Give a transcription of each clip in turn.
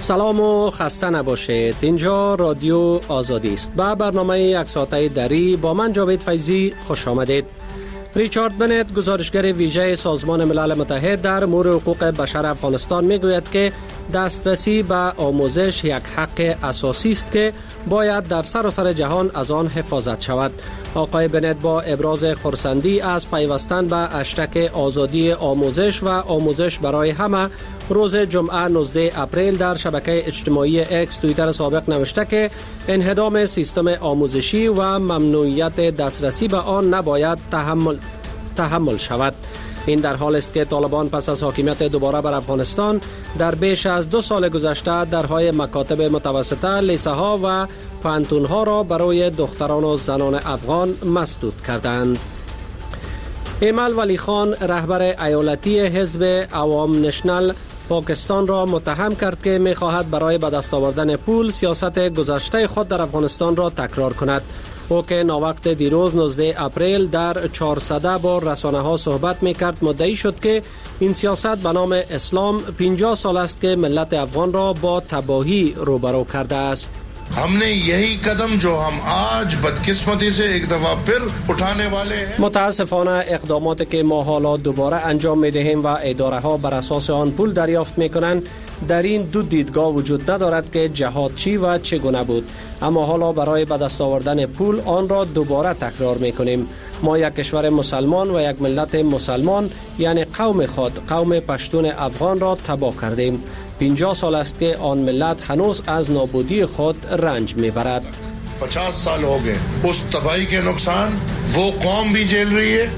سلام و خسته نباشید. اینجا رادیو آزادی است. با برنامه یک ساعته دری با من جاوید فیضی خوش آمدید. ریچارد بنت، گزارشگر ویژه سازمان ملل متحد در امور حقوق بشر افغانستان میگوید که دسترسی به آموزش یک حق اساسی است که باید در سراسر جهان از آن حفاظت شود. آقای بنت با ابراز خرسندی از پیوستن به هشتگ آزادی آموزش و آموزش برای همه روز جمعه 19 اپریل در شبکه اجتماعی اکس توییتر سابق نوشته که انهدام سیستم آموزشی و ممنوعیت دسترسی به آن نباید تحمل شود. این در حال است که طالبان پس از حاکمیت دوباره بر افغانستان در بیش از 2 سال گذشته درهای مکاتب متوسطه، لیسه ها و پانتون ها را برای دختران و زنان افغان مسدود کردند. ایمل ولی خان، رهبر ایالتی حزب عوام نشنل پاکستان را متهم کرد که می‌خواهد برای به دست آوردن پول سیاست گذشته خود در افغانستان را تکرار کند. او که ناوقت دیروز 19 اپریل در 400 با رسانه‌ها صحبت می‌کرد مدعی شد که این سیاست به نام اسلام 50 سال است که ملت افغان را با تباهی روبرو کرده است. हमने यही कदम जो हम आज बदकिस्मती से एक दफा फिर उठाने वाले हैं. متاسفانه اقداماتی که ما حالا دوباره انجام می‌دهیم و اداره ها بر اساس آن پول دریافت می‌کنند در این دو دیدگاه وجود ندارد که جهاد چی و چگونه بود، اما حالا برای به دست آوردن پول آن را دوباره تکرار می‌کنیم. ما یک کشور مسلمان و یک ملت مسلمان یعنی قوم خود، قوم پشتون افغان را تباه کردیم. 50 سال است که آن ملت هنوز از نابودی خود رنج میبرد. 50 سال हो गए उस तबाही के नुकसान वो कौम भी झेल रही है.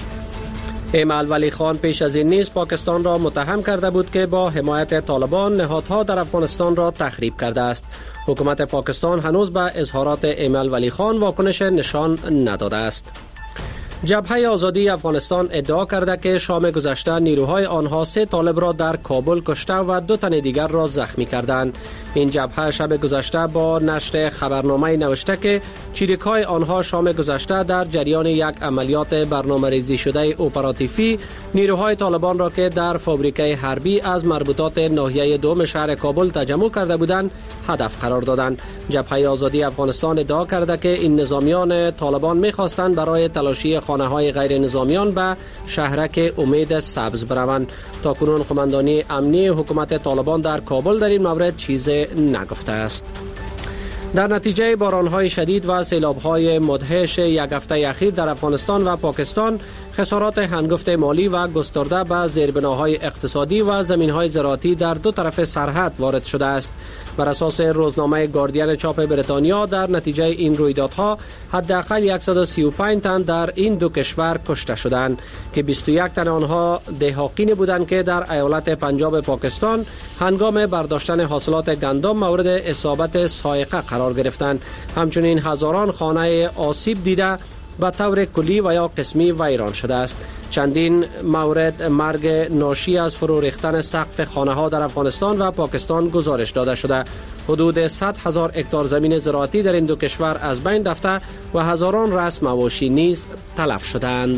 ایمل ولی خان پیش از این نیز پاکستان را متهم کرده بود که با حمایت طالبان نهادها در افغانستان را تخریب کرده است. حکومت پاکستان هنوز به اظهارات ایمل ولی خان واکنش نشان نداده است. جبهه آزادی افغانستان ادعا کرده که شام گذشته نیروهای آنها 3 طالب را در کابل کشته و 2 تن دیگر را زخمی کردند. این جبهه شب گذشته با نشر خبرنامه نوشته که چریک‌های آنها شام گذشته در جریان یک عملیات برنامه‌ریزی شده اپراتیفی نیروهای طالبان را که در فابریکه حربی از مربوطات ناحیه دوم شهر کابل تجمع کرده بودند هدف قرار دادند. جبهه آزادی افغانستان ادعا کرده که این نظامیان طالبان می‌خواستند برای تلاشی خانه‌های غیر نظامیان به شهرک امید سبز بروند. تاکنون قماندانی امنی حکومت طالبان در کابل در این مورد چیزی نگفته است. در نتیجه باران‌های شدید و سیلاب‌های مدهش یک هفته اخیر در افغانستان و پاکستان خسارات هنگفت مالی و گسترده به زیربناهای اقتصادی و زمین‌های زراعتی در 2 طرف سرحد وارد شده است. بر اساس روزنامه گاردین چاپ بریتانیا در نتیجه این رویدادها حداقل 135 تن در این 2 کشور کشته شدند که 21 تن آنها دهاقین بودند که در ایالت پنجاب پاکستان هنگام برداشتن حاصلات گندم مورد اصابت صاعقه قرار گرفتند. همچنین هزاران خانه آسیب دیده به طور کلی و یا قسمی ویران شده است. چندین مورد مرگ ناشی از فرو ریختن سقف خانه‌ها در افغانستان و پاکستان گزارش داده شده. حدود 100,000 هکتار زمین زراعتی در این 2 کشور از بین رفته و هزاران رأس مواشی نیز تلف شدند.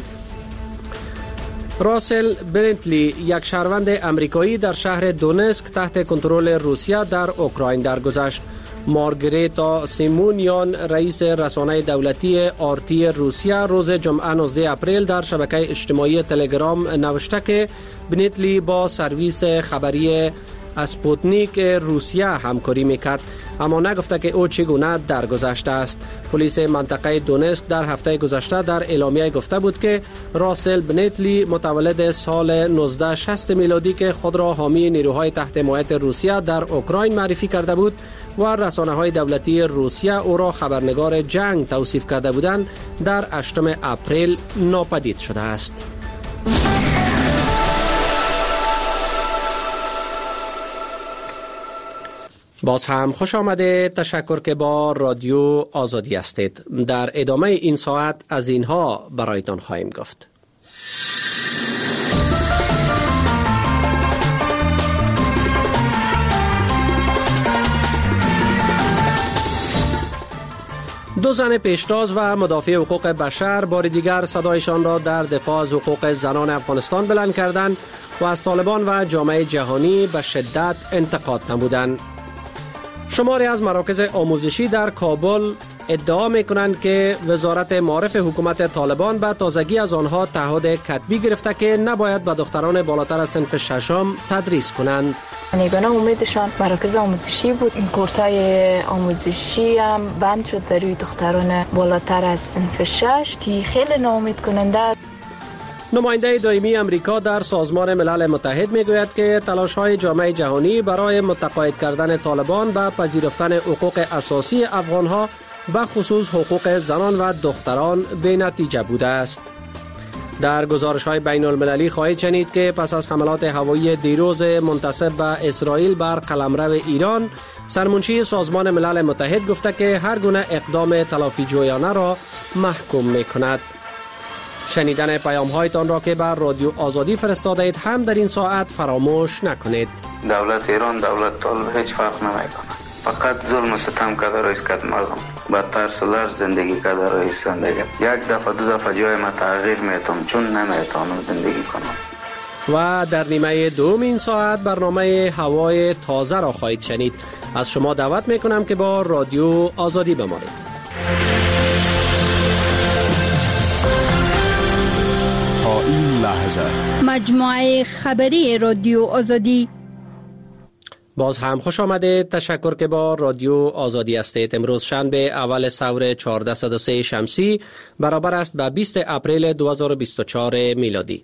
راسل برنتلی، یک شهروند امریکایی در شهر دونسک تحت کنترل روسیه در اوکراین درگذشت. مارگریتا سیمونیان، رئیس رسانه دولتی آرتی روسیه، روز جمعه 19 اپریل در شبکه اجتماعی تلگرام نوشته که برنتلی با سرویس خبری اسپوتنیک روسیه همکاری میکرد، اما نگفته که او چگونه درگذشته است. پلیس منطقه دونسک در هفته گذشته در اعلامیه گفته بود که راسل بنتلی متولد سال 1960 میلادی که خود را حامی نیروهای تحت حمایت روسیه در اوکراین معرفی کرده بود و رسانه‌های دولتی روسیه او را خبرنگار جنگ توصیف کرده بودند، در 8 اپریل ناپدید شده است. باز هم خوش آمده. تشکر که با رادیو آزادی هستید. در ادامه این ساعت از اینها برایتان خواهیم گفت. دو زن پیشتاز و مدافع حقوق بشر بار دیگر صدایشان را در دفاع از حقوق زنان افغانستان بلند کردند و از طالبان و جامعه جهانی به شدت انتقاد نمودند. شماری از مراکز آموزشی در کابل ادعا می‌کنند که وزارت معارف حکومت طالبان به تازگی از آنها تعهد کتبی گرفته که نباید به دختران بالاتر از صنف ششم تدریس کنند. نیگانه امیدشان مراکز آموزشی بود. این کورس‌های آموزشی هم بند شد در روی دختران بالاتر از صنف 6 که خیلی ناامید کننده است. نماینده دائمی امریکا در سازمان ملل متحد میگوید که تلاش‌های جامعه جهانی برای متقاعد کردن طالبان به پذیرفتن حقوق اساسی افغان‌ها به خصوص حقوق زنان و دختران بی نتیجه بوده است. در گزارش‌های بین المللی خواهید شنید که پس از حملات هوایی دیروز منتسب به اسرائیل بر قلمرو ایران، سرمنشی سازمان ملل متحد گفته که هر گونه اقدام تلافی جویانه را محکوم می‌کند. شنیدن پیام‌هایتان را که بر رادیو آزادی فرستاده اید هم در این ساعت فراموش نکنید. دولت ایران دولت طالب هیچ فرق نمی‌کند. فقط ظلم و ستم کرده رئیس کد مردم با ترس و لرز زندگی کرده رئیس زندگی. یک دفعه دو دفعه جای ما تغییر میتونم چون نمیتونم زندگی کنم. و در نیمه دوم این ساعت برنامه هوای تازه را خواهید شنید. از شما دعوت میکنم که با رادیو آزادی بمانید. تا این لحظه مجموعه خبری رادیو آزادی. باز هم خوش آمدید. تشکر که با رادیو آزادی هستید. امروز شنبه اول سور 1403 شمسی برابر است با 20 اپریل 2024 میلادی.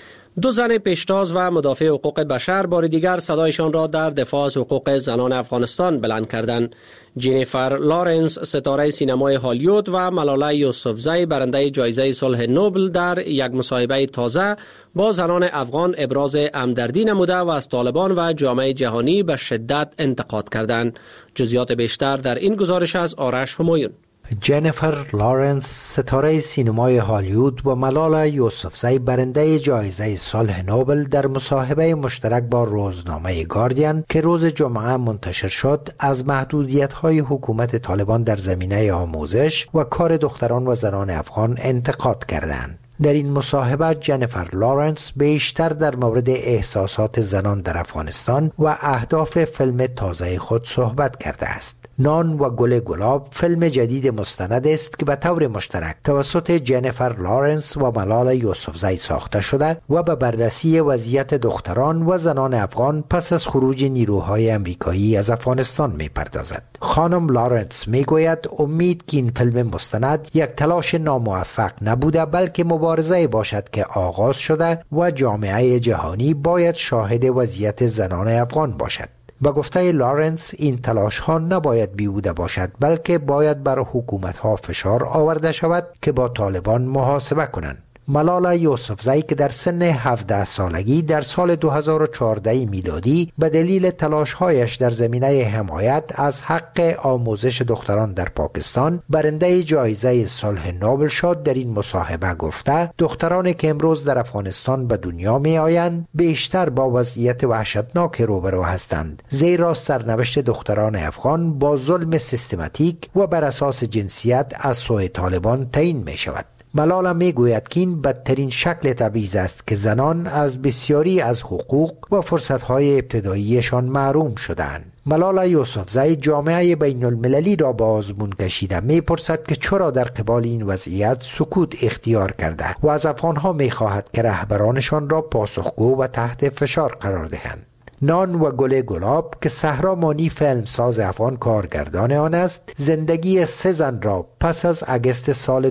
دو زن پیشتاز و مدافع حقوق بشر بار دیگر صدایشان را در دفاع از حقوق زنان افغانستان بلند کردند. جنیفر لارنس ستاره سینمای هالیوود و ملاله یوسفزی برنده جایزه صلح نوبل در یک مصاحبه تازه با زنان افغان ابراز همدردی نموده و از طالبان و جامعه جهانی به شدت انتقاد کردند. جزئیات بیشتر در این گزارش از آرش همایون. جنیفر لارنس ستاره سینمای هالیوود و ملاله یوسفزی برنده جایزه صلح نوبل در مصاحبه مشترک با روزنامه گاردین که روز جمعه منتشر شد از محدودیت‌های حکومت طالبان در زمینه آموزش و کار دختران و زنان افغان انتقاد کردند. در این مصاحبه جنیفر لارنس بیشتر در مورد احساسات زنان در افغانستان و اهداف فیلم تازه خود صحبت کرده است. نان و گل گلاب فیلم جدید مستند است که به طور مشترک توسط جنیفر لارنس و ملاله یوسفزی ساخته شده و به بررسی وضعیت دختران و زنان افغان پس از خروج نیروهای امریکایی از افغانستان می‌پردازد. خانم لارنس میگوید امید که این فیلم مستند یک تلاش ناموفق نبوده بلکه مبارزه باشد که آغاز شده و جامعه جهانی باید شاهد وضعیت زنان افغان باشد. با گفته لارنس این تلاش ها نباید بیهوده باشد بلکه باید بر حکومت ها فشار آورده شود که با طالبان محاسبه کنند. ملاله یوسفزی که در سن 17 سالگی در سال 2014 میلادی به دلیل تلاش‌هایش در زمینه حمایت از حق آموزش دختران در پاکستان برنده جایزه صلح نوبل شد، در این مصاحبه گفته دخترانی که امروز در افغانستان به دنیا می آیند بیشتر با وضعیت وحشتناک روبرو هستند، زیرا سرنوشت دختران افغان با ظلم سیستماتیک و بر اساس جنسیت از سوی طالبان تعیین می شود. ملاله می گوید که این بدترین شکل تبعیض است که زنان از بسیاری از حقوق و فرصتهای ابتداییشان محروم شدند. ملاله یوسفزی جامعه بین المللی را به آزمون کشیده می پرسد که چرا در قبال این وضعیت سکوت اختیار کرده و از افغانها می خواهد که رهبرانشان را پاسخگو و تحت فشار قرار دهند. نان و گل گلاب که سهرا مانی فیلمساز افغان کارگردان آن است، زندگی 3 زن را پس از اگست سال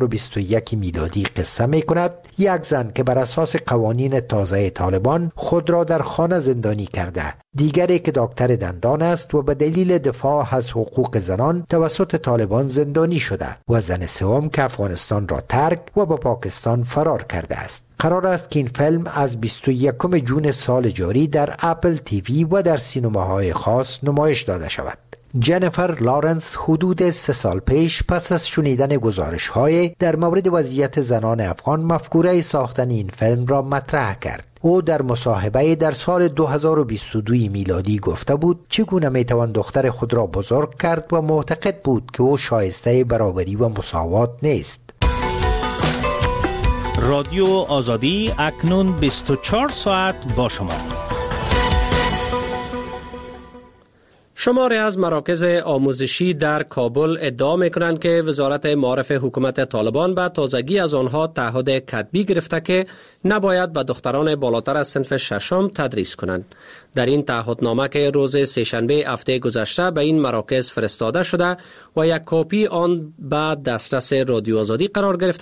2021 میلادی قصه می کند. یک زن که بر اساس قوانین تازه طالبان خود را در خانه زندانی کرده، دیگری که دکتر دندان است و به دلیل دفاع از حقوق زنان توسط طالبان زندانی شده، و زن سوم که افغانستان را ترک و به پاکستان فرار کرده است. قرار است که این فیلم از 21 جون سال جاری در اپل تیوی و در سینماهای خاص نمایش داده شود. جنیفر لارنس حدود 3 سال پیش پس از شنیدن گزارش‌های در مورد وضعیت زنان افغان مفکوره ساختن این فیلم را مطرح کرد. او در مصاحبه در سال 2022 میلادی گفته بود چگونه میتوان دختر خود را بزرگ کرد و معتقد بود که او شایسته برابری و مساوات نیست. رادیو آزادی اکنون 24 ساعت با شما. شماری از مراکز آموزشی در کابل ادعا می‌کنند که وزارت معارف حکومت طالبان به تازگی از آنها تعهد کتبی گرفته که نباید به دختران بالاتر از صنف ششم تدریس کنند. در این تعهدنامه که روز سه‌شنبه هفته گذشته به این مراکز فرستاده شده و یک کپی آن به دسترس رادیو آزادی قرار گرفته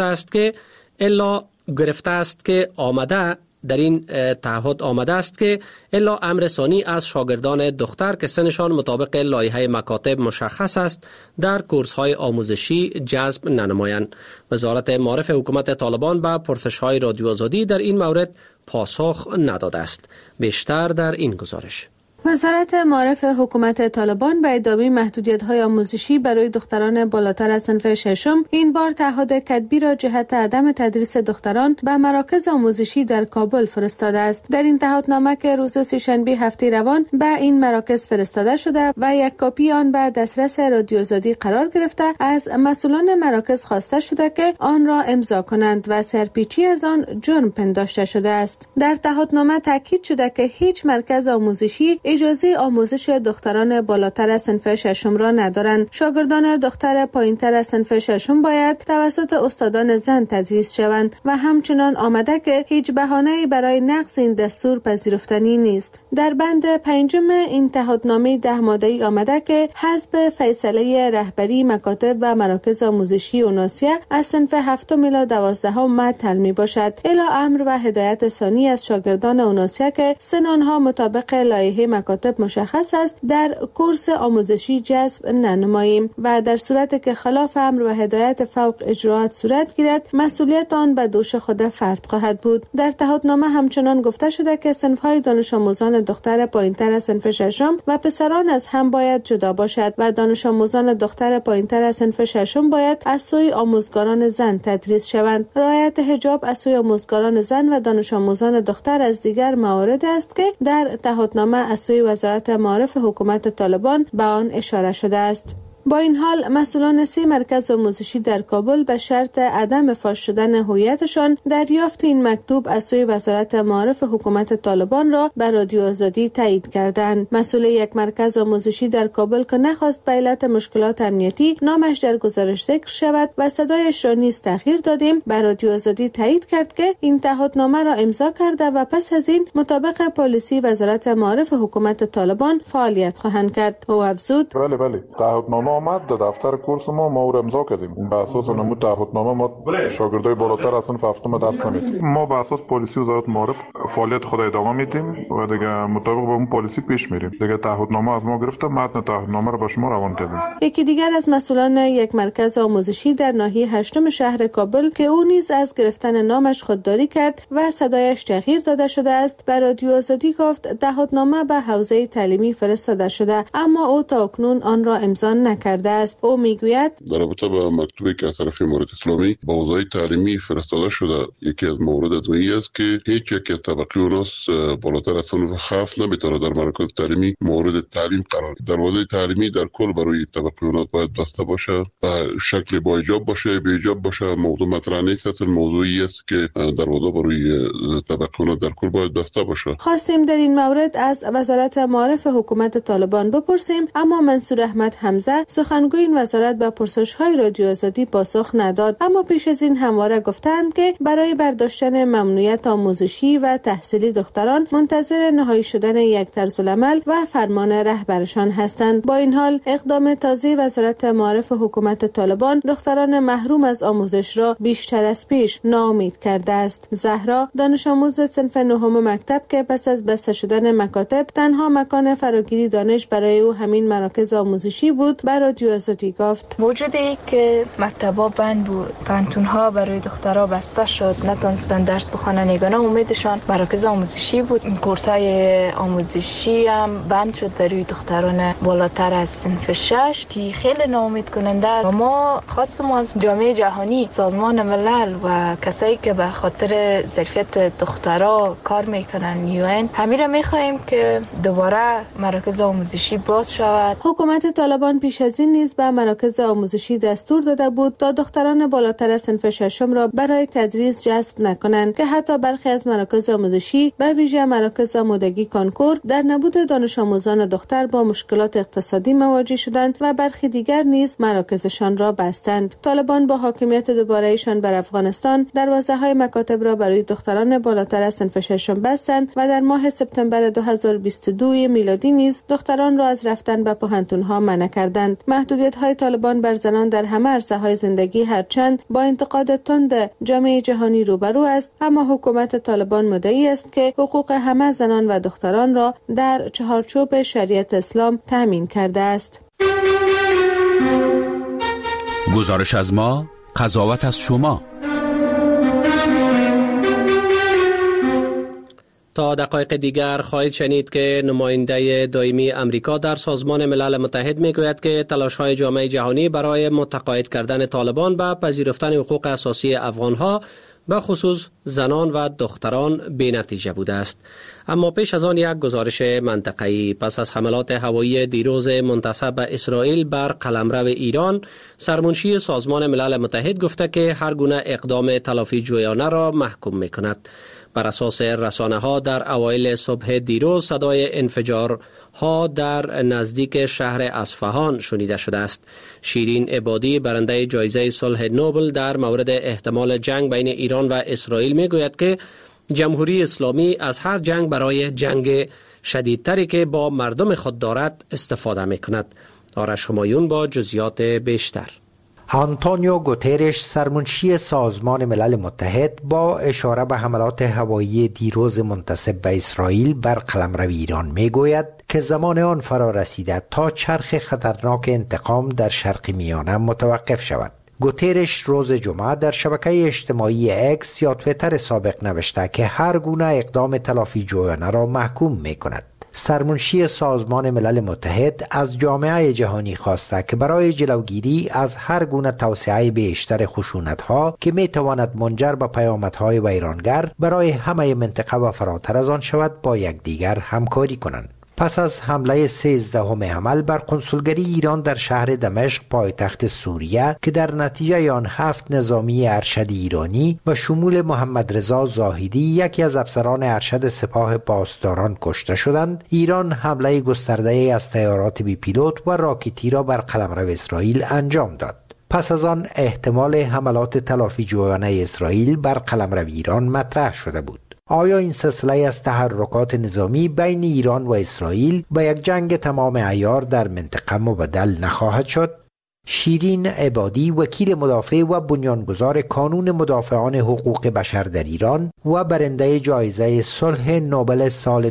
است که آمده در این تعهد آمده است که الا امر ثانی از شاگردان دختر که سنشان مطابق لایحه مکاتب مشخص است در کورس‌های آموزشی جذب ننمایند. وزارت معارف حکومت طالبان به پرسش‌های رادیو آزادی در این مورد پاسخ نداده است. بیشتر در این گزارش. وزارت معارف حکومت طالبان به ادامه محدودیت‌های آموزشی برای دختران بالاتر از صنف ششم این بار تعهد کتبی را جهت عدم تدریس دختران به مراکز آموزشی در کابل فرستاده است. در این تعهدنامه که روز سه‌شنبه هفته روان به این مراکز فرستاده شده و یک کپی آن به دسترس رادیو آزادی قرار گرفته، از مسئولان مراکز خواسته شده که آن را امضا کنند و سرپیچی از آن جرم پنداشته شده است. در تعهدنامه تاکید شده که هیچ مرکز آموزشی اجازه آموزش دختران بالاتر از صنف ششم را ندارند. شاگردان دختر پایینتر از صنف ششم باید توسط استادان زن تدریس شوند و همچنان آمده که هیچ بهانه‌ای برای نقض این دستور پذیرفتنی نیست. در بند 5 این تعهدنامه 10 ماده‌ای آمده که حسب فیصله رهبری مکاتب و مراکز آموزشی اوناسیه از صنف 7 الی 12 معطل می باشد. الی امر و هدایت ثانی از شاگردان اوناسیه که سن آنها مطابق لایحه مکاتب مشخص است در کورس آموزشی جذب ننماییم و در صورتی که خلاف امر و هدایت فوق اجراات صورت گیرد مسئولیت آن به دوش خود فرد خواهد بود. در تعهدنامه همچنان گفته شده که صنف‌های دانش آموزان دختر پایینتر از صنف ششم و پسران از هم باید جدا باشد و دانش آموزان دختر پایینتر از صنف ششم باید از سوی آموزگاران زن تدریس شوند. رعایت حجاب از سوی آموزگاران زن و دانش آموزان دختر از دیگر موارد است که در تعهدنامه از سوی وزارت معارف حکومت طالبان به آن اشاره شده است. با این حال مسئولان 3 مرکز آموزشی در کابل به شرط عدم فاش شدن هویتشان دریافت این مکتوب از سوی وزارت معارف حکومت طالبان را به رادیو آزادی تایید کردند. مسئول یک مرکز آموزشی در کابل که نخواست به علت مشکلات امنیتی نامش در گزارش ذکر شود و صدایش را نیز تغییر دادیم، به رادیو آزادی تایید کرد که این تعهدنامه را امضا کرده و پس از این مطابق پالیسی وزارت معارف حکومت طالبان فعالیت خواهند کرد. او افزود: بله تعهدنامه آمد در دفتر کورس ما او را امضا کردیم. به اساس نمود تعهدنامه ما شاگردای بالاتر از صنف 7 درس میدیم. ما به اساس پالیسی وزارت معارف فعالیت خود ادامه میدیم و دیگه مطابق با اون پالیسی پیش میریم. دیگه تعهدنامه از ما گرفته، متن تعهدنامه را به شما روان کردیم. یکی دیگر از مسئولان یک مرکز آموزشی در ناحیه 8 شهر کابل که او نیز از گرفتن نامش خودداری کرد و صدایش تغییر داده شده است، به رادیو آزادی گفت تعهدنامه به حوزه تعلیمی فرستاده شده اما او تاکنون آن را امضا نکرده است. او میگوید در رابطه با مکتوبی که از طرف امارات اسلامی با حوزه تعلیمی فرستاده شده، یکی از موارد ادعایی است که هیچ یک از طبقه اوناس بالاتر از صنف 7 نمیتونه در مراکز تعلیمی مورد تعلیم قرار گیرد. دروازه تعلیمی در کل برای طبقه اوناس باید بسته باشه و شکل با حجاب باشه، بی حجاب باشه. موضوع مطرح نیست، اصل موضوعی است که دروازه برای طبقه اوناس در کل باید بسته باشه. خواستیم در این مورد از وزارت معارف حکومت طالبان بپرسیم اما منصور احمد حمزه سخنگوی این وزارت به پرسش‌های رادیو آزادی پاسخ نداد. اما پیش از این همواره گفتند که برای برداشتن ممنوعیت آموزشی و تحصیلی دختران منتظر نهایی شدن یک طرزالعمل و فرمان رهبرشان هستند. با این حال اقدام تازه وزارت معارف حکومت طالبان دختران محروم از آموزش را بیشتر از پیش ناامید کرده است. زهرا دانش آموز صنف 9 مکتب که پس از بسته شدن مکاتب تنها مکان فراگیری دانش برای او همین مراکز آموزشی بود، بر رادیو آزادی گفت وجود ای که مکتبا بند بود، پانتونها برای دخترها بسته شد، نتونستن درس بخونن، یگانه امیدشان مراکز آموزشی بود. این کورسای آموزشی هم بند شد برای دختران بالاتر از صنف 6 که خیلی ناامید کننده است. ما خواستم از جامعه جهانی، سازمان ملل و کسایی که به خاطر ظرفیت دخترها کار میکنن، UN، همین را میخواهیم که دوباره مراکز آموزشی باز شود. حکومت طالبان پیش از این نیز به مراکز آموزشی دستور داده بود تا دختران بالاتر از صنف ششم را برای تدریس جذب نکنند که حتی برخی از مراکز آموزشی به ویژه مراکز آمادگی کانکور در نبود دانش آموزان دختر با مشکلات اقتصادی مواجه شدند و برخی دیگر نیز مراکزشان را بستند. طالبان با حاکمیت دوباره‌ایشان بر افغانستان دروازه‌های مکاتب را برای دختران بالاتر از صنف ششم بستند و در ماه سپتامبر 2022 میلادی نیز دختران را از رفتن به پوهنتون‌ها منع کردند. محدودیت‌های طالبان بر زنان در همه عرصه‌های زندگی هرچند با انتقاد تند جامعه جهانی روبرو است، اما حکومت طالبان مدعی است که حقوق همه زنان و دختران را در چهارچوب شریعت اسلام تامین کرده است. گزارش از ما، قضاوت از شما. تا دقایق دیگر خواهید شنید که نماینده دائمی امریکا در سازمان ملل متحد میگوید که تلاش‌های جامعه جهانی برای متقاعد کردن طالبان به پذیرفتن حقوق اساسی افغان‌ها به خصوص زنان و دختران بی‌نتیجه بوده است. اما پیش از آن یک گزارش منطقه‌ای. پس از حملات هوایی دیروز منتسب به اسرائیل بر قلمرو ایران، سرمنشی سازمان ملل متحد گفته که هر گونه اقدام تلافی جویانه را محکوم می‌کند. بر اساس رسانه‌ها در اوایل صبح دیروز صدای انفجارها در نزدیک شهر اصفهان شنیده شده است. شیرین عبادی برنده جایزه صلح نوبل در مورد احتمال جنگ بین ایران و اسرائیل میگوید که جمهوری اسلامی از هر جنگ برای جنگ شدیدتری که با مردم خود دارد استفاده میکند. آرش همایون با جزئیات بیشتر. آنتونیو گوترش سرمنشی سازمان ملل متحد با اشاره به حملات هوایی دیروز منتسب به اسرائیل بر قلمرو ایران میگوید که زمان آن فرا رسیده تا چرخ خطرناک انتقام در شرق میانه متوقف شود. گوترش روز جمعه در شبکه اجتماعی اکس یا تویتر سابق نوشته که هر گونه اقدام تلافی جویانه را محکوم میکند. سرمنشی سازمان ملل متحد از جامعه جهانی خواسته که برای جلوگیری از هر گونه توسعه بیشتر خشونت‌ها که می‌تواند منجر به پیامدهای ویرانگر برای همه منطقه و فراتر از آن شود با یکدیگر همکاری کنند. پس از حمله 13 حمل بر کنسولگری ایران در شهر دمشق پایتخت سوریه که در نتیجه آن 7 نظامی ارشد ایرانی و شمول محمد رضا زاهدی یکی از افسران ارشد سپاه پاسداران کشته شدند، ایران حمله گسترده از طیارات بی پیلوت و راکتی را بر قلمرو اسرائیل انجام داد. پس از آن احتمال حملات تلافی جویانه اسرائیل بر قلمرو ایران مطرح شده بود. آیا این سلسله از تحرکات نظامی بین ایران و اسرائیل به یک جنگ تمام عیار در منطقه مبدل نخواهد شد؟ شیرین عبادی وکیل مدافع و بنیانگذار کانون مدافعان حقوق بشر در ایران و برنده جایزه صلح نوبل سال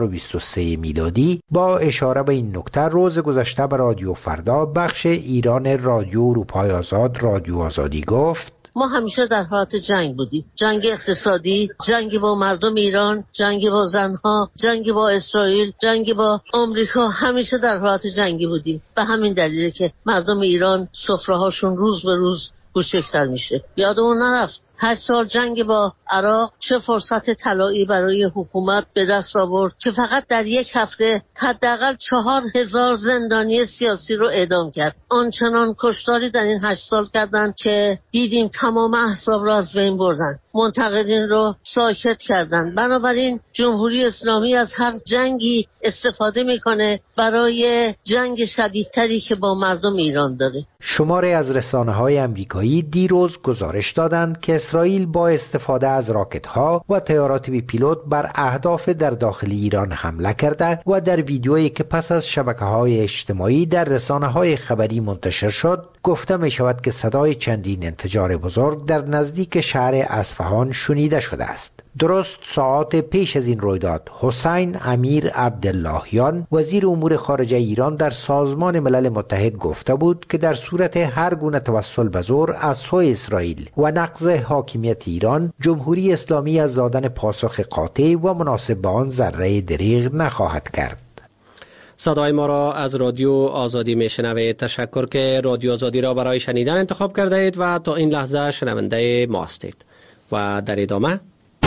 2023 میلادی با اشاره به این نکته روز گذشته به رادیو فردا بخش ایران رادیو اروپای آزاد رادیو آزادی گفت: ما همیشه در حالت جنگ بودیم، جنگ اقتصادی، جنگ با مردم ایران، جنگ با زنها، جنگ با اسرائیل، جنگ با آمریکا، همیشه در حالت جنگی بودیم. به همین دلیله که مردم ایران سفره‌هاشون روز به روز کوچکتر میشه. یادمون نرفت 8 سال جنگ با عراق چه فرصت طلایی برای حکومت به دست آورد که فقط در یک هفته حداقل 4000 زندانی سیاسی رو اعدام کرد. آنچنان کشتاری در این 8 سال کردند که دیدیم تمام احزاب را از بین بردن، منتقدین رو ساکت کردند. بنابراین جمهوری اسلامی از هر جنگی استفاده میکنه برای جنگ شدیدتری که با مردم ایران داره. شماری از رسانه‌های آمریکایی دیروز گزارش دادند که اسرائیل با استفاده از راکت‌ها و طیارات بی پیلوت بر اهداف در داخل ایران حمله کرده و در ویدیویی که پس از شبکه‌های اجتماعی در رسانه‌های خبری منتشر شد گفته می شود که صدای چندین انفجار بزرگ در نزدیک شهر اصفهان شنیده شده است. درست ساعات پیش از این رویداد حسین امیر عبداللهیان وزیر امور خارجه ایران در سازمان ملل متحد گفته بود که در صورت هر گونه توسل به زور از سوی اسرائیل و نقض حاکمیت ایران، جمهوری اسلامی از دادن پاسخ قاطع و مناسب به آن ذره دریغ نخواهد کرد. صدای ما را از رادیو آزادی میشنوید. تشکر که رادیو آزادی را برای شنیدن انتخاب کرده اید و تا این لحظه شنونده ما هستید. و در ادامه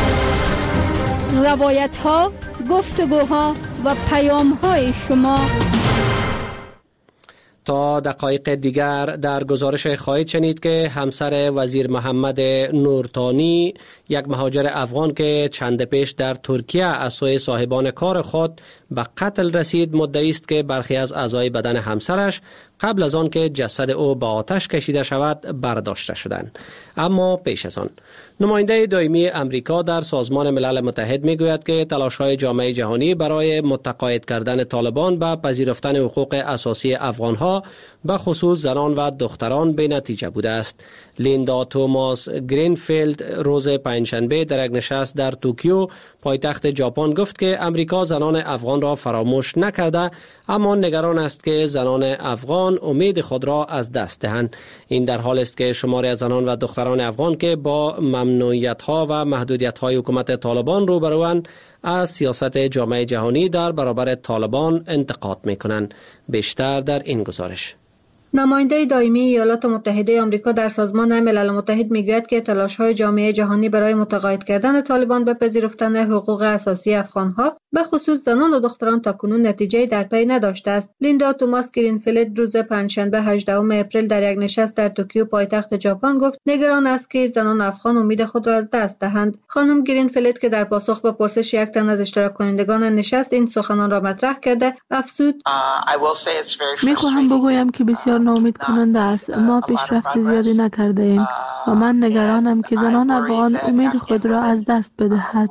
روایت ها، گفتگوها و پیام های شما. تا دقایق دیگر در گزارش خواهید شنید که همسر وزیر محمد نورتانی، یک مهاجر افغان که چند پیش در ترکیه از سوی صاحبان کار خود به قتل رسید، مدعی است که برخی از اعضای بدن همسرش قبل از آن که جسد او به آتش کشیده شود برداشته شدند. اما پیش از آن نماینده دائمی امریکا در سازمان ملل متحد میگوید که تلاش‌های جامعه جهانی برای متقاعد کردن طالبان به پذیرفتن حقوق اساسی افغان‌ها به خصوص زنان و دختران به نتیجه بوده است. لیندا توماس گرینفیلد روز پنجشنبه در یک نشست در توکیو پایتخت ژاپن گفت که امریکا زنان افغان را فراموش نکرده، اما نگران است که زنان افغان امید خود را از دست دهند. این در حال است که شماری از زنان و دختران افغان که با ممنوعیت‌ها و محدودیت‌های حکومت طالبان روبروند از سیاست جامعه جهانی در برابر طالبان انتقاد می‌کنند. بیشتر در این گزارش. نماینده دائمی ایالات متحده آمریکا در سازمان ملل متحد میگوید که تلاش‌های جامعه جهانی برای متقاعد کردن طالبان به پذیرفتن حقوق اساسی افغان‌ها به خصوص زنان و دختران تاکنون نتیجه در پی نداشته است. لیندا توماس گرینفیلد روز پنجشنبه 18 اپریل در یک نشست در توکیو پایتخت ژاپن گفت نگران است که زنان افغان امید خود را از دست دهند. خانم گرینفیلد که در پاسخ به پرسش یک تن از اشتراک کنندگان نشست این سخنان را مطرح کرده افزود: میخواهم بگویم که بسیار ناامید کننده است. ما پیشرفت زیادی نکرده ایم و من نگرانم که زنان افغان امید خود را از دست بدهد.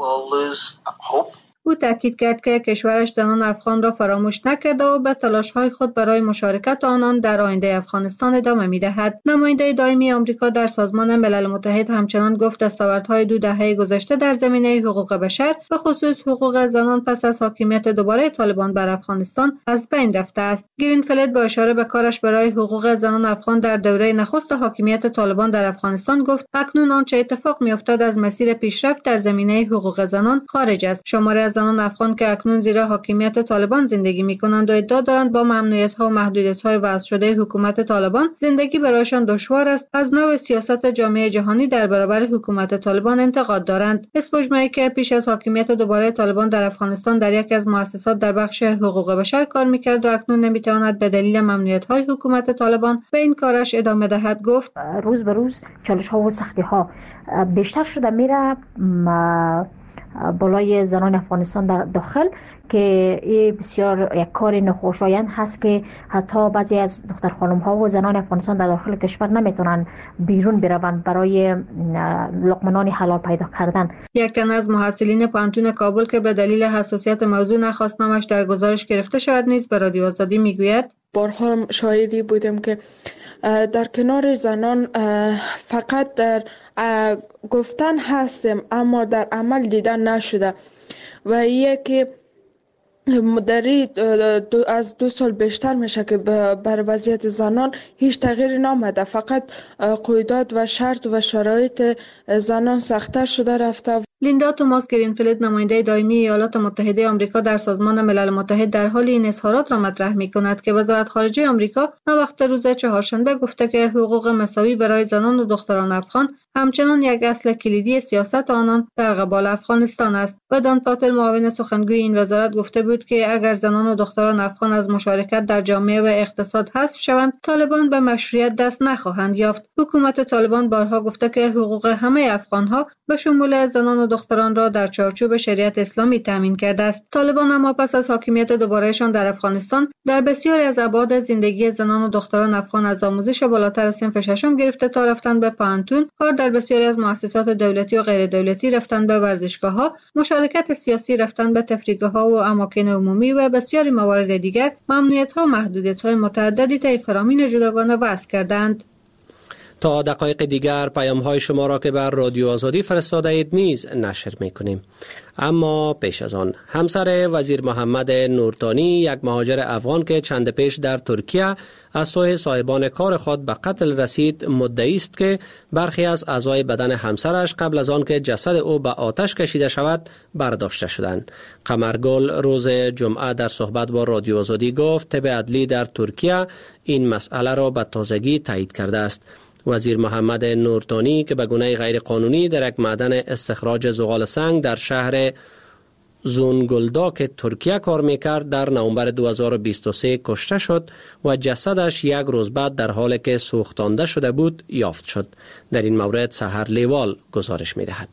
او تاکید کرد که کشورش زنان افغان را فراموش نکرده و به تلاش‌های خود برای مشارکت آنان در آینده افغانستان ادامه می‌دهد. نماینده دائمی آمریکا در سازمان ملل متحد همچنان گفت دستاوردهای 2 دهه گذشته در زمینه حقوق بشر به خصوص حقوق زنان پس از حاکمیت دوباره طالبان بر افغانستان از بین رفته است. گرینفیلد با اشاره به کارش برای حقوق زنان افغان در دوره نخست حاکمیت طالبان در افغانستان گفت اکنون آنچه اتفاق می‌افتد از مسیر پیشرفت در زمینه حقوق زنان خارج است. شماری زنان افغان که اکنون زیر حاکمیت طالبان زندگی می‌کنند و ادعا دارند با ممنوعیت‌ها و محدودیت‌های وضع شده حکومت طالبان زندگی برایشان دشوار است، از نوع سیاست جامعه جهانی در برابر حکومت طالبان انتقاد دارند. اسپوجمایی که پیش از حاکمیت دوباره طالبان در افغانستان در یکی از مؤسسات در بخش حقوق بشر کار می‌کرد و اکنون نمی‌تواند به دلیل ممنوعیت‌های حکومت طالبان به این کارش ادامه دهد گفت روز به روز چالش‌ها و سختی‌ها بیشتر شده میره بالای زنان افغانستان در داخل که این بسیار یک کار ناخوشایند هست که حتی بعضی از دختر خانم ها و زنان افغانستان در داخل کشور نمیتونن بیرون بروند برای لقمه نان حلال پیدا کردن. یک تن از محصلین پانتون کابل که به دلیل حساسیت موضوع نخواست نامش در گزارش گرفته شود نیز به رادیو آزادی میگوید بارها شاهدی بودم که در کنار زنان فقط در گفتن هستیم اما در عمل دیدن نشده و یکی مدری از 2 سال بیشتر میشه که بر وضعیت زنان هیچ تغییری نامده، فقط قیودات و شرط و شرایط زنان سخت‌تر شده رفته. لیندا توماس گرینفیلد نماینده دائمی ایالات متحده آمریکا در سازمان ملل متحد در حال این اظهارات را مطرح می‌کند که وزارت خارجه آمریکا ناوقت روز چهارشنبه گفته که حقوق مساوی برای زنان و دختران افغان همچنان یک اصل کلیدی سیاست آنان در قبال افغانستان است. و دان پاتل معاون سخنگوی این وزارت گفته بود که اگر زنان و دختران افغان از مشارکت در جامعه و اقتصاد حذف شوند طالبان به مشروعیت دست نخواهند یافت. حکومت طالبان بارها گفته که حقوق همه افغان‌ها به شمول زنان و دختران را در چارچوب شریعت اسلامی تامین کرده است. طالبان اما پس از حاکمیت دوبارهشان در افغانستان در بسیاری از ابعاد زندگی زنان و دختران افغان از آموزش بالاتر صنف ششم گرفته تا رفتن به پانتون، کار در بسیاری از مؤسسات دولتی و غیر دولتی، رفتن به ورزشگاه‌ها، مشارکت سیاسی، رفتن به تفریحگاه‌ها و اماکن عمومی و بسیاری موارد دیگر ممنوعیت‌ها و محدودیت‌های متعددی طی فرامین جداگانه وضع کردند. تا دقایق دیگر پیام‌های شما را که بر رادیو آزادی فرستاده اید نیز نشر می‌کنیم. اما پیش از آن همسر وزیر محمد نورتانی، یک مهاجر افغان که چند پیش در ترکیه از سوی صاحبان کار خود به قتل رسید، مدعی است که برخی از اعضای بدن همسرش قبل از آن که جسد او به آتش کشیده شود برداشته شدند. قمرگل روز جمعه در صحبت با رادیو آزادی گفت طب عدلی در ترکیه این مسئله را به تازگی تایید کرده است. وزیر محمد نورتانی که به گونه غیر قانونی در یک معدن استخراج زغال سنگ در شهر زونگولداک ترکیه کار میکرد در نوامبر 2023 کشته شد و جسدش یک روز بعد در حالی که سوختانده شده بود یافت شد. در این مورد سحر لیوال گزارش میدهد.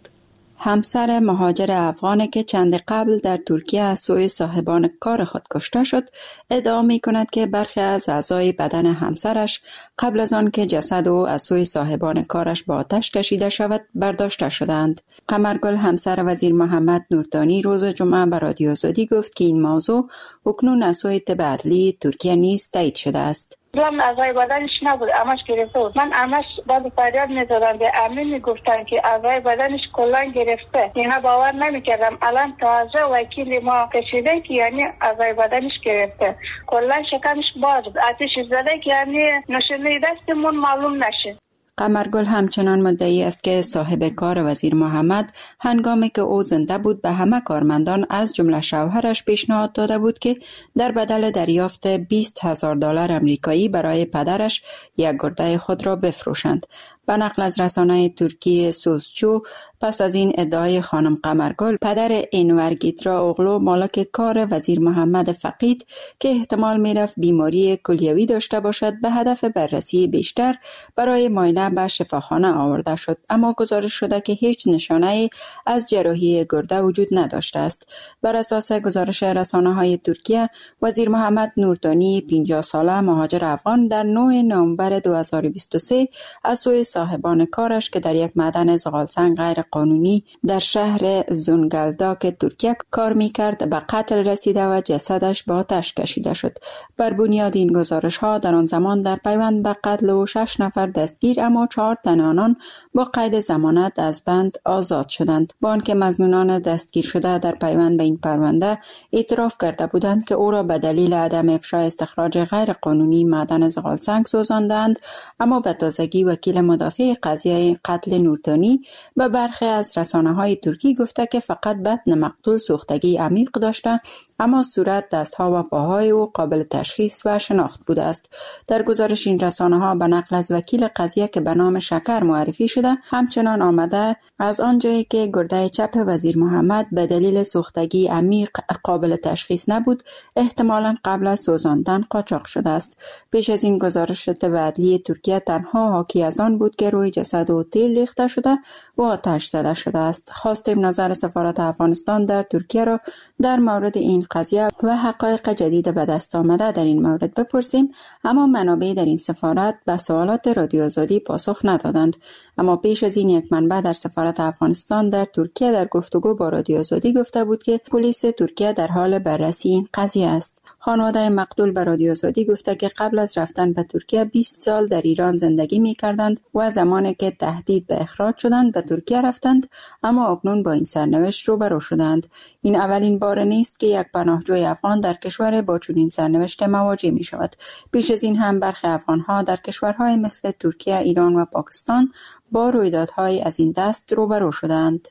همسر مهاجر افغانی که چند قبل در ترکیه از سوی صاحبان کار خود کشته شد ادعا می کند که برخی از اعضای بدن همسرش قبل از آن که جسد او از سوی صاحبان کارش با آتش کشیده شود برداشته شدند. قمرگل همسر وزیر محمد نورتانی روز جمعه به رادیو آزادی گفت که این موضوع اکنون از سوی طب عدلی ترکیه نیز تایید شده است. من اعضای بدنش نبود، همش گرفته بود. من همش بعد فریاد می‌زدم به امین میگفتن که اعضای بدنش کلا گرفته. اینا باور نمی‌کردم. الان تازه وکیل ما کشیده که یعنی اعضای بدنش گرفته. کلا شکمش باز بود. آتش زده که یعنی نشونه دستمون معلوم نشه. قمرگل همچنان مدعی است که صاحب کار وزیر محمد هنگامی که او زنده بود به همه کارمندان از جمله شوهرش پیشنهاد داده بود که در بدل دریافت $20,000 امریکایی برای پدرش یک گرده خود را بفروشند. به نقل از رسانه ترکی سوزچو، پس از این ادعای خانم قمرگل، پدر انور گیترا اوغلو مالک کار وزیر محمد فقید که احتمال میرفت بیماری کلیوی داشته باشد به هدف بررسی بیشتر برای معاینه به شفاخانه آورده شد، اما گزارش شده که هیچ نشانه از جراحی گرده وجود نداشته است. بر اساس گزارش رسانه‌های ترکیه، وزیر محمد نورتانی 50 ساله مهاجر افغان در 9 نوامبر 2023 از سوی صاحبان کارش که در یک معدن زغالسنگ غیر قانونی در شهر زونگولداک ترکیه کار میکرد به قتل رسیده و جسدش با آتش کشیده شد. بر بنیاد این گزارش ها در آن زمان در پیوند به قتل او 6 نفر دستگیر اما 4 تن آنان با قید ضمانت از بند آزاد شدند. با آنکه مظنونان دستگیر شده در پیوند به این پرونده اعتراف کرده بودند که او را به دلیل عدم افشای استخراج غیر قانونی معدن زغالسنگ سوزاندند، اما به تازگی وکیل مدافع قضیه قتل نورتانی به برخی از رسانه‌های ترکی گفته که فقط بدن مقتول سوختگی عمیق داشته، اما صورت، دستها و پاهای او قابل تشخیص و شناخت بوده است. در گزارش این رسانه‌ها به نقل از وکیل قضیه که به نام شکر معرفی شده همچنان آمده از آنجایی که گرده چپ وزیر محمد به دلیل سوختگی عمیق قابل تشخیص نبود، احتمالاً قبل از سوزاندن قاچاق شده است. پیش از این گزارش طب عدلی ترکیه تنها حاکی از آن بود که روی جسد او تیل ریخته شده و آتش زده شده است. خواستیم نظر سفارت افغانستان در ترکیه را در مورد این قضیه و حقایق جدید به دست آمده در این مورد بپرسیم، اما منابع در این سفارت به سوالات رادیو آزادی پاسخ ندادند. اما پیش از این یک منبع در سفارت افغانستان در ترکیه در گفتگو با رادیو آزادی گفته بود که پلیس ترکیه در حال بررسی این قضیه است. خانواده مقتول به رادیو آزادی گفته که قبل از رفتن به ترکیه 20 سال در ایران زندگی می‌کردند و زمانی که تهدید به اخراج شدند به ترکیه رفتند، اما اکنون با این سرنوشت روبرو شدند. این اولین بار نیست که یک پناهجوی افغان در کشور با چنین سرنوشت مواجه می شود. پیش از این هم برخی افغان‌ها در کشورهای مثل ترکیه، ایران و پاکستان با رویدادهای از این دست روبرو شدند.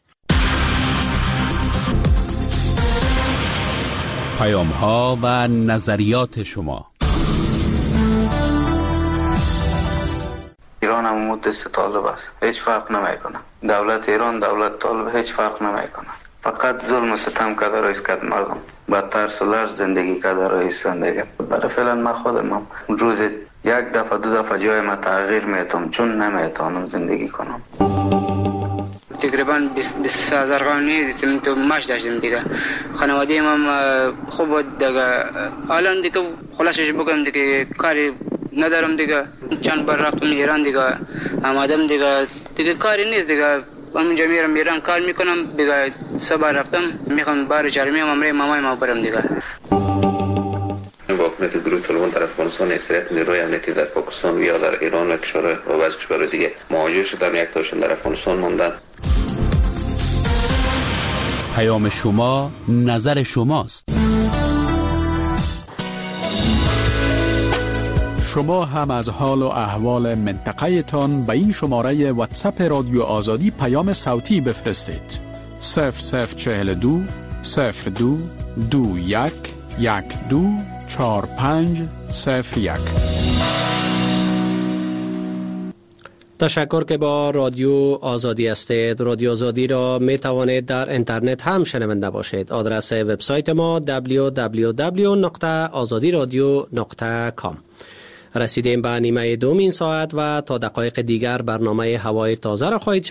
پیام‌ها و نظریات شما. ایران هم مدت طالب است، هیچ فرق نمیکنه. دولت ایران، دولت طالب هیچ فرق نمیکنه. فقط ظلم و ستم کرده رئیس کد مردم با ترس و لرز زندگی کرده رئیس زندگی. برای فعلا من خودم هم روز یک دفعه دو دفعه جای ما تغییر میتونم چون نمیتونم زندگی کنم. تقریبا 23,000 قانونی دیدیم تو ماش داشتیم دیگه. خانواده من خوب بود دیگه. الان دیگه خلاصش بگم دیگه کاری ندارم دیگه. چند بار رفتم ایران دیگه. آمدم دیگه کاری نیست دیگه. همینجا میرم ایران کار میکنم دیگه. صبح رفتم میخوام بار چهارمی امری مامای ما برم دیگه. با حکومت گروه طالبان در افغانستان اکثریت نیروی امنیتی در پاکستان و یا در ایران و کشور و بعضی کشورهای دیگه مهاجر شدن، یک تاشون در افغانستان ماندن. پیام شما نظر شماست. شما هم از حال و احوال منطقه تان به این شماره واتساپ رادیو آزادی پیام صوتی بفرستید. 0042 02 21 12 45 01. تشکر که با رادیو آزادی هستید. رادیو آزادی را می توانید در اینترنت هم شنونده باشید. آدرس وبسایت ما www.azadiradio.com. رسیدیم به نیمه دوم این ساعت و تا دقایق دیگر برنامه هوای تازه را خواهید